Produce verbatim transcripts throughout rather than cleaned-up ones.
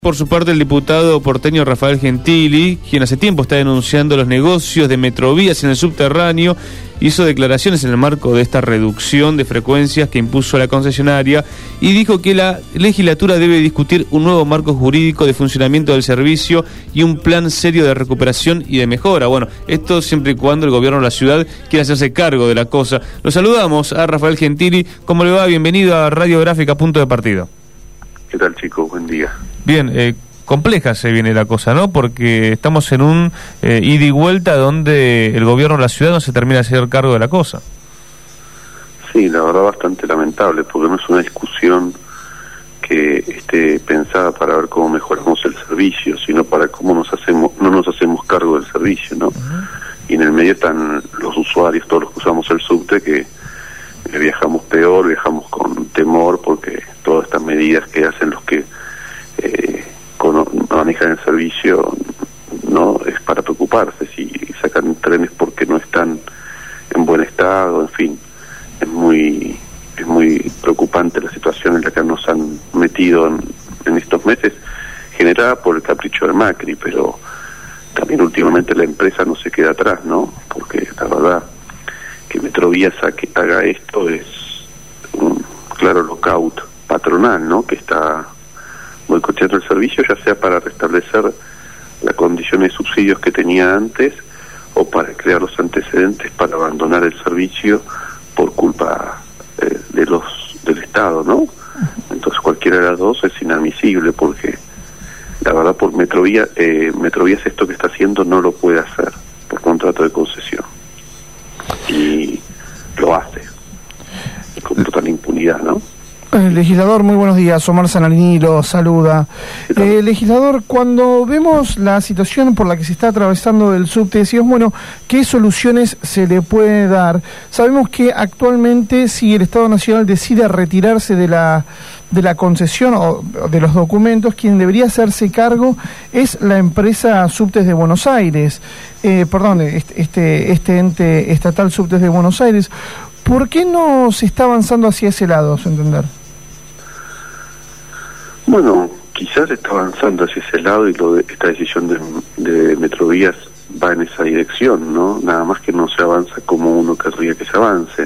Por su parte, el diputado porteño Rafael Gentili, quien hace tiempo está denunciando los negocios de Metrovías en el subterráneo, hizo declaraciones en el marco de esta reducción de frecuencias que impuso la concesionaria y dijo que la legislatura debe discutir un nuevo marco jurídico de funcionamiento del servicio y un plan serio de recuperación y de mejora. Bueno, esto siempre y cuando el gobierno de la ciudad quiera hacerse cargo de la cosa. Lo saludamos a Rafael Gentili. ¿Cómo le va? Bienvenido a Radiográfica Punto de Partida. ¿Qué tal, chicos? Buen día. Bien, eh, compleja se viene la cosa, ¿no? Porque estamos en un eh, ida y vuelta donde el gobierno de la ciudad no se termina de hacer cargo de la cosa. Sí, la verdad bastante lamentable, porque no es una discusión que esté pensada para ver cómo mejoramos el servicio, sino para cómo nos hacemos, no nos hacemos cargo del servicio, ¿no? Uh-huh. Y en el medio están los usuarios, todos los que usamos el subte, que eh, viajamos peor, viajamos con temor, porque todas estas medidas que hacen los que eh, con, manejan el servicio no es para preocuparse. Si sacan trenes porque no están en buen estado, en fin, es muy es muy preocupante la situación en la que nos han metido en, en estos meses, generada por el capricho de Macri, pero también últimamente la empresa no se queda atrás, ¿no? Porque la verdad que Metrovías haga esto es un claro lockout patronal, ¿no? Que está boicoteando el servicio, ya sea para restablecer las condiciones de subsidios que tenía antes o para crear los antecedentes para abandonar el servicio por culpa eh, de los del Estado, ¿no? Entonces cualquiera de las dos es inadmisible, porque la verdad por Metrovías eh, Metrovías esto que está haciendo no lo puede hacer por contrato de concesión y lo hace con total impunidad, ¿no? Eh, legislador, muy buenos días. Omar Zanalini lo saluda. Eh, legislador, cuando vemos la situación por la que se está atravesando el subte, decimos, bueno, ¿qué soluciones se le puede dar? Sabemos que actualmente, si el Estado Nacional decide retirarse de la de la concesión o de los documentos, quien debería hacerse cargo es la empresa Subtes de Buenos Aires. Eh, perdón, este, este, este ente estatal Subtes de Buenos Aires. ¿Por qué no se está avanzando hacia ese lado, a su entender? Bueno, quizás está avanzando hacia ese lado y lo de, esta decisión de, de Metrovías va en esa dirección, ¿no? Nada más que no se avanza como uno querría que se avance.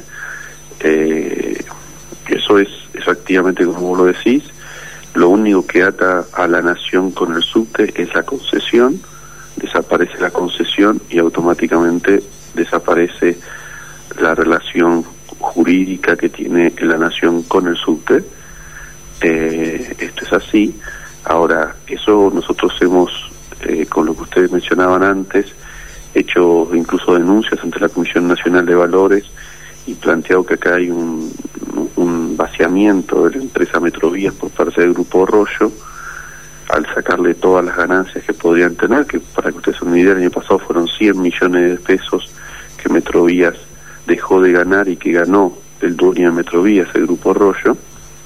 Eh, eso es efectivamente como vos lo decís. Lo único que ata a la nación con el subte es la concesión. Desaparece la concesión y automáticamente desaparece la relación jurídica que tiene la nación con el subte. Eh, esto es así. Ahora, eso nosotros hemos, eh, con lo que ustedes mencionaban antes, hecho incluso denuncias ante la Comisión Nacional de Valores y planteado que acá hay un, un vaciamiento de la empresa Metrovías por parte del Grupo Rollo, al sacarle todas las ganancias que podrían tener, que para que ustedes se den una idea, el año pasado fueron cien millones de pesos que Metrovías dejó de ganar y que ganó el dueño de Metrovías, el Grupo Rollo.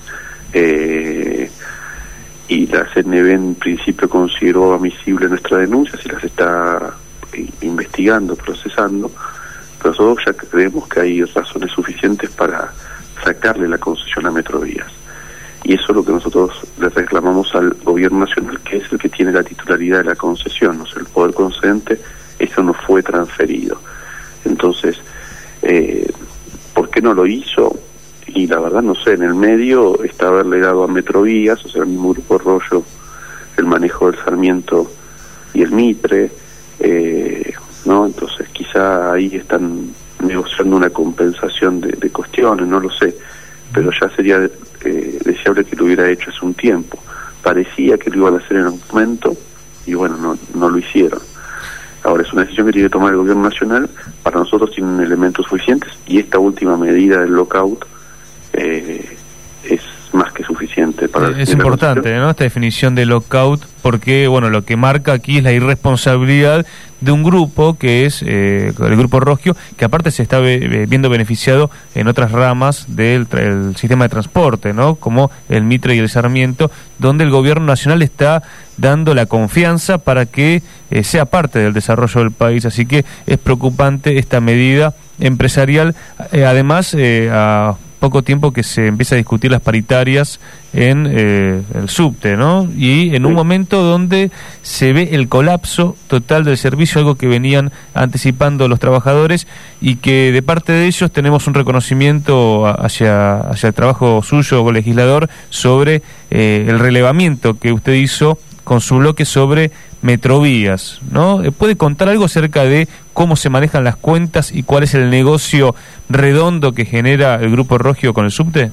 Eh, y la C N B en principio consideró admisible nuestra denuncia, si las está eh, investigando, procesando, pero nosotros ya creemos que hay razones suficientes para sacarle la concesión a Metrovías, y eso es lo que nosotros le reclamamos al gobierno nacional, que es el que tiene la titularidad de la concesión, no es el poder concedente. Eso no fue transferido. Entonces, eh, ¿por qué no lo hizo? Y la verdad no sé, en el medio está haberle dado a Metrovías, o sea, el mismo Grupo Rollo, el manejo del Sarmiento y el Mitre, eh, ¿no? Entonces quizá ahí están negociando una compensación de, de cuestiones, no lo sé, pero ya sería eh, deseable que lo hubiera hecho hace un tiempo. Parecía que lo iban a hacer en un momento y bueno, no, no lo hicieron. Ahora es una decisión que tiene que tomar el gobierno nacional. Para nosotros tienen elementos suficientes y esta última medida del lockout eh, es más que suficiente para... Es importante, ¿no?, esta definición de lockout, porque bueno, lo que marca aquí es la irresponsabilidad de un grupo que es eh, el Grupo Rosquio, que aparte se está be viendo beneficiado en otras ramas del el sistema de transporte, ¿no?, como el Mitre y el Sarmiento, donde el gobierno nacional está dando la confianza para que eh, sea parte del desarrollo del país. Así que es preocupante esta medida empresarial, eh, además eh, a poco tiempo que se empieza a discutir las paritarias en eh, el subte, ¿no? Y en un momento donde se ve el colapso total del servicio, algo que venían anticipando los trabajadores, y que de parte de ellos tenemos un reconocimiento hacia, hacia el trabajo suyo como legislador sobre eh, el relevamiento que usted hizo con su bloque sobre Metrovías, ¿no? ¿Puede contar algo acerca de cómo se manejan las cuentas y cuál es el negocio redondo que genera el Grupo Rogio con el subte?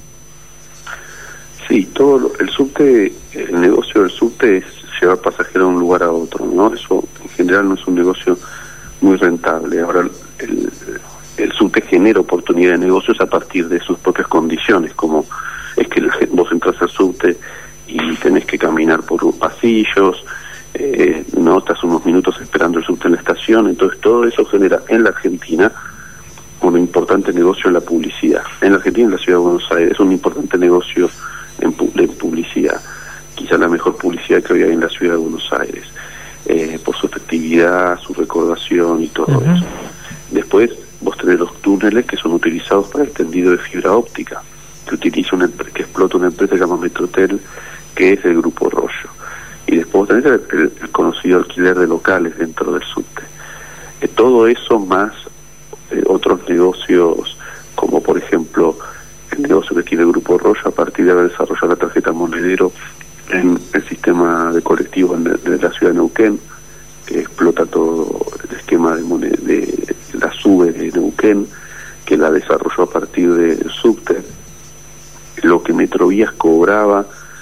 Sí, todo lo, el subte, el negocio del subte es llevar pasajeros de un lugar a otro, ¿no? Eso en general no es un negocio muy rentable. Ahora el, el subte genera oportunidad de negocios a partir de sus propias condiciones, como es que vos entras al subte y tenés que caminar por pasillos, eh, no estás unos minutos esperando el subte en la estación. Entonces todo eso genera en la Argentina un importante negocio en la publicidad. En la Argentina, en la ciudad de Buenos Aires, es un importante negocio en, pu en publicidad, quizá la mejor publicidad que hoy hay en la ciudad de Buenos Aires, eh, por su efectividad, su recordación y todo uh-huh. eso. Después vos tenés los túneles que son utilizados para el tendido de fibra óptica, que utiliza una, que explota una empresa que se llama Metrotel, que es el Grupo Rogio. Y después tenés el, el, el conocido alquiler de locales dentro del subte. Eh, todo eso más eh, otros negocios, como por ejemplo el negocio que tiene el Grupo Rogio a partir de haber desarrollado la tarjeta Monedero en el sistema de colectivos de, de la ciudad de Neuquén, que explota todo el esquema de, moned de la SUBE de Neuquén, que la desarrolló a partir del subte. Lo que Metrovías cobraba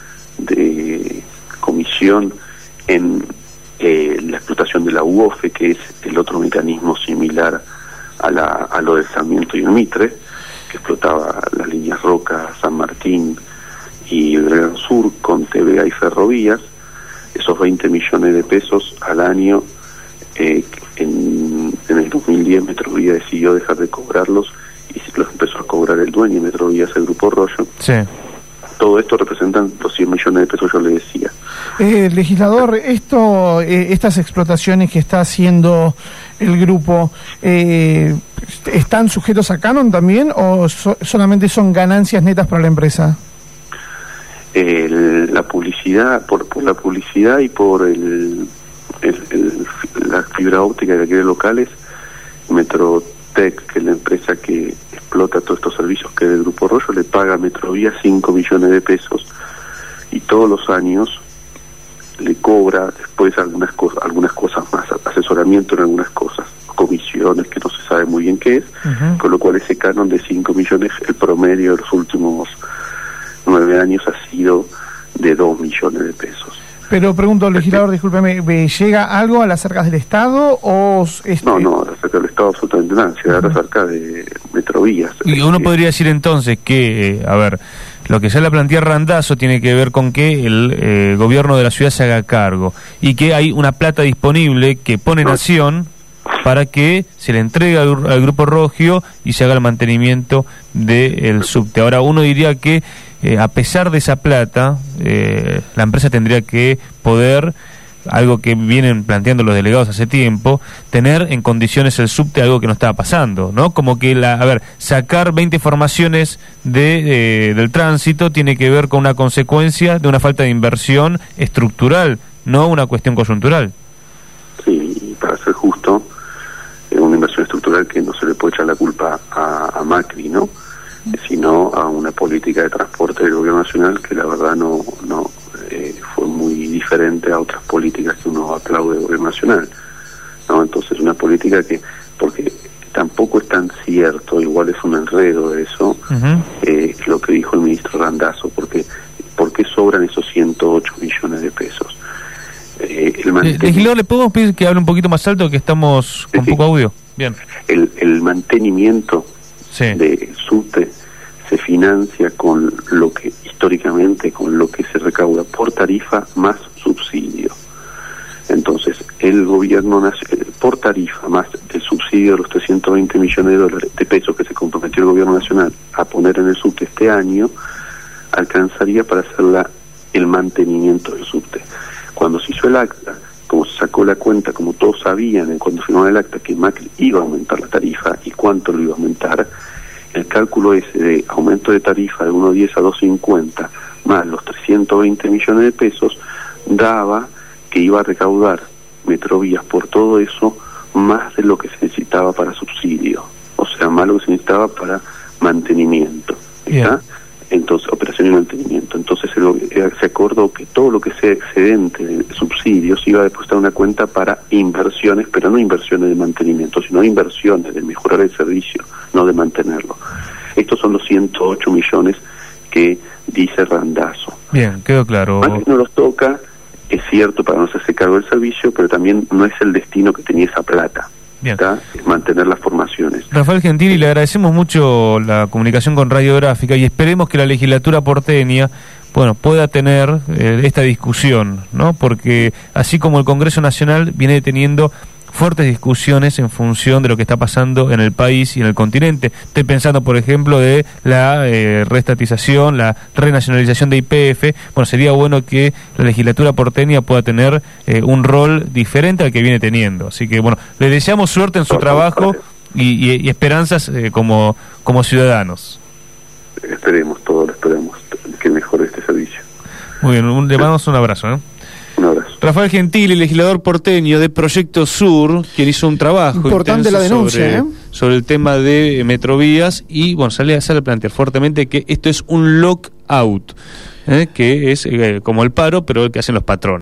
de comisión en eh, la explotación de la U O F E, que es el otro mecanismo similar a, la, a lo del Sarmiento y el Mitre, que explotaba las líneas Roca, San Martín y el Gran Sur con T V A y ferrovías. Esos veinte millones de pesos al año, eh, en, en el dos mil diez Metrovías decidió dejar de cobrarlos y los empezó a cobrar el dueño de Metrovías, el Grupo Rogio. Sí. Todo esto representan los cien millones de pesos, yo le decía. Eh, legislador, esto, eh, estas explotaciones que está haciendo el grupo, eh, ¿están sujetos a canon también o so solamente son ganancias netas para la empresa? El, la publicidad, por, por la publicidad y por el, el, el, la fibra óptica de aquellos locales, Metrotec, que es la empresa que explota todos estos servicios que es del Grupo Rogio, le paga a Metrovías cinco millones de pesos y todos los años le cobra después algunas cosas, algunas cosas más, asesoramiento en algunas cosas, comisiones que no se sabe muy bien qué es, uh-huh. con lo cual ese canon de cinco millones, el promedio de los últimos nueve años ha sido de dos millones de pesos. Pero pregunto, legislador, discúlpeme, ¿llega algo a las arcas del Estado o...? Este... No, no, a las arcas del Estado absolutamente nada, llega uh-huh. a las arcas de Metrovías. Y uno que... podría decir entonces que, eh, a ver, lo que ya le plantea Randazzo tiene que ver con que el eh, gobierno de la ciudad se haga cargo y que hay una plata disponible que pone no. Nación para que se le entregue al, al Grupo Rogio y se haga el mantenimiento del subte. Ahora, uno diría que eh, a pesar de esa plata, eh, la empresa tendría que poder, algo que vienen planteando los delegados hace tiempo, tener en condiciones el subte, algo que no estaba pasando, ¿no? Como que, la, a ver, sacar veinte formaciones de, eh, del tránsito tiene que ver con una consecuencia de una falta de inversión estructural, no una cuestión coyuntural. Sí, para ser justo, es una inversión estructural que no se le puede echar la culpa a, a Macri, ¿no? Sino a una política de transporte del gobierno nacional que la verdad no no eh, fue muy diferente a otras políticas que uno aplaude del gobierno nacional, ¿no? Entonces una política que, porque tampoco es tan cierto, igual es un enredo eso, uh-huh. eh, lo que dijo el ministro Randazzo, porque ¿por qué sobran esos ciento ocho millones de pesos? Eh, el Legislador, ¿le podemos pedir que hable un poquito más alto, que estamos con sí, poco audio? Bien. El, el mantenimiento sí. de subte se financia con lo que históricamente, con lo que se recauda por tarifa más subsidio. Entonces, el gobierno nacional, por tarifa más el subsidio de los trescientos veinte millones de dólares de pesos que se comprometió el gobierno nacional a poner en el subte este año, alcanzaría para hacer la, el mantenimiento del subte. Cuando se hizo el acta, como se sacó la cuenta, como todos sabían cuando firmaron el acta que Macri iba a aumentar la tarifa y cuánto lo iba a aumentar, el cálculo ese de aumento de tarifa de uno diez a dos cincuenta más los trescientos veinte millones de pesos daba que iba a recaudar Metrovías por todo eso más de lo que se necesitaba para subsidio, o sea, más lo que se necesitaba para mantenimiento, ¿está? Entonces, operación y mantenimiento. Entonces se, se acordó que todo lo que sea excedente de subsidios iba a depositar una cuenta para inversiones, pero no inversiones de mantenimiento, sino inversiones de mejorar el servicio, no de mantenerlo. Estos son los ciento ocho millones que dice Randazzo. Bien, quedó claro. Macri no los toca, es cierto, para no hacerse cargo del servicio, pero también no es el destino que tenía esa plata. Bien. Es mantener las formaciones. Rafael Gentili, le agradecemos mucho la comunicación con Radiográfica y esperemos que la legislatura porteña, bueno, pueda tener eh, esta discusión, ¿no? Porque así como el Congreso Nacional viene teniendo fuertes discusiones en función de lo que está pasando en el país y en el continente. Estoy pensando, por ejemplo, de la eh, reestatización, la renacionalización de Y P F. Bueno, sería bueno que la legislatura porteña pueda tener eh, un rol diferente al que viene teniendo. Así que, bueno, le deseamos suerte en su trabajo y, y, y esperanzas eh, como, como ciudadanos. Esperemos, todos esperemos que mejore este servicio. Muy bien, un, le mandamos un abrazo, ¿eh? Un abrazo. Rafael Gentili, legislador porteño de Proyecto Sur, quien hizo un trabajo importante la denuncia, sobre, ¿eh? sobre el tema de Metrovías y, bueno, sale, sale a plantear fuertemente que esto es un lockout, ¿eh? que es eh, como el paro, pero el que hacen los patrones.